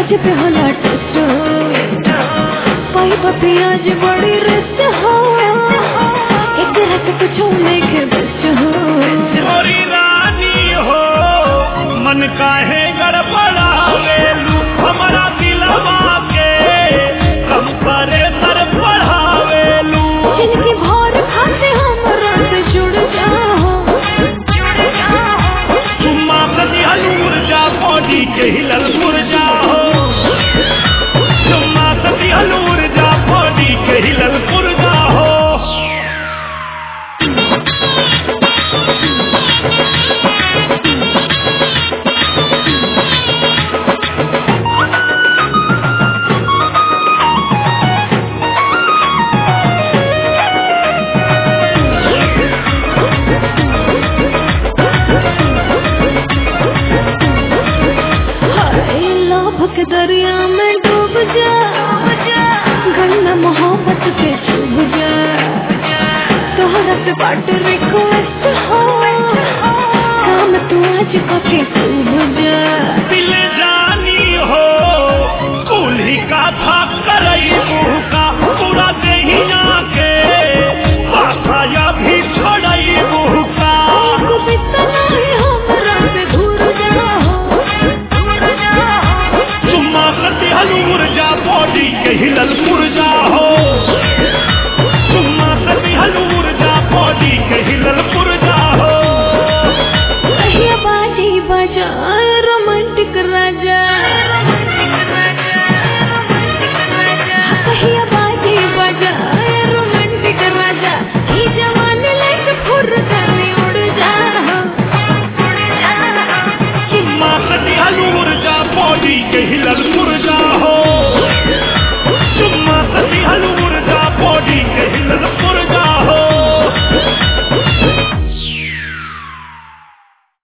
पे होला टेस्ट पाई पियाज बड़ी रिस्ट हो एक रात कुछ नहीं के बेस्ट हो छोरी रानी हो मन काहे गड़बड़ावेलू हमारा दिलवा के कम करे सर बढ़ावेलू जिनकी भोर खाते हमरा से जुड़ जाओ चुम्मा कदी हलूर जा बॉडी के हिलल मुरझा हो चुम्मा कदी हलूर जा बॉडी के हिलल मुरझा हो के दरिया में डूब जा गन्ना मोहब्बत के चुभ जा तोहरा से बाट